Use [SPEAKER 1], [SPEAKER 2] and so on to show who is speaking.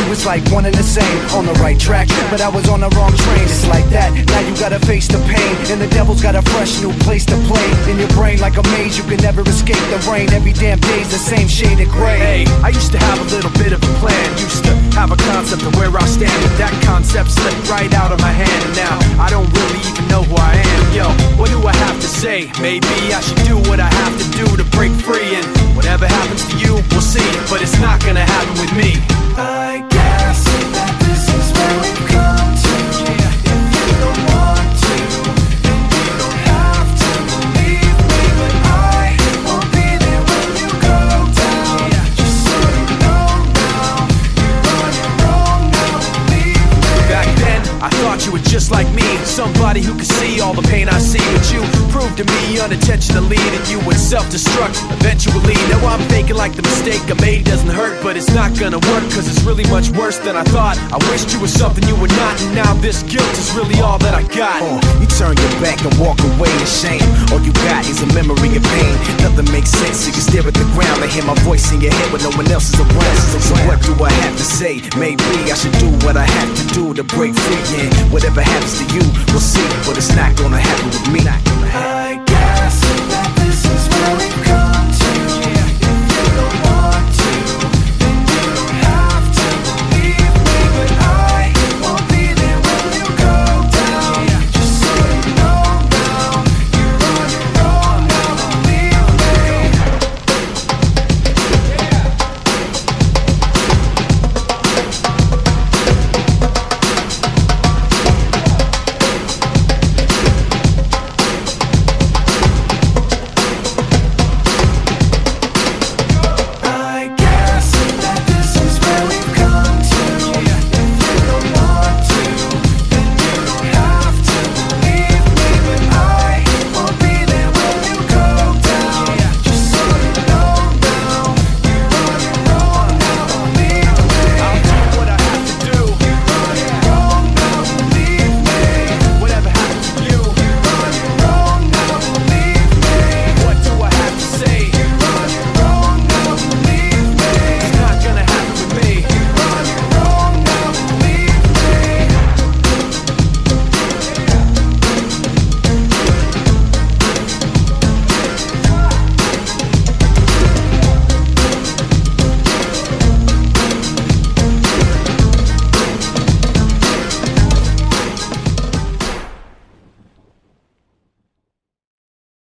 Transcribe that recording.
[SPEAKER 1] was like one and the same. On the right track, but I was on the wrong train. It's like that, now you gotta face the pain. And the devil's got a fresh new place to play. In your brain like a maze, you can never escape the rain. Every damn day's the same shade of gray.
[SPEAKER 2] Hey, I used to have a little bit of a plan. Used to have a concept of where I stand, but that concept slipped right out of my hand. And now I don't really even know who I am. Yo, what do I have to say? Maybe I should do what I have to do to break free. And whatever happens to you, we'll see. But it's not gonna happen with me.
[SPEAKER 3] I guess that this is where we've come to. If you don't want to, then you don't have to believe me. But I won't be there when you go down. Just so you know now, you're on your own now, believe me.
[SPEAKER 2] Back then, I thought you were just like me, somebody who could see all the pain I see. But you proved to me unintentionally that you would self-destruct eventually. Now I'm faking like the mistake I made doesn't hurt, but it's not gonna work, cause it's really much worse than I thought. I wished you were something you were not, and now this guilt is really all that I got.
[SPEAKER 4] You turn your back and walk away in shame. All you got is a memory of pain. Nothing makes sense, so you stare at the ground and hear my voice in your head when no one else is around. So what do I have to say? Maybe I should do what I have to do to break free. And whatever happens to you, we'll see, but it's not gonna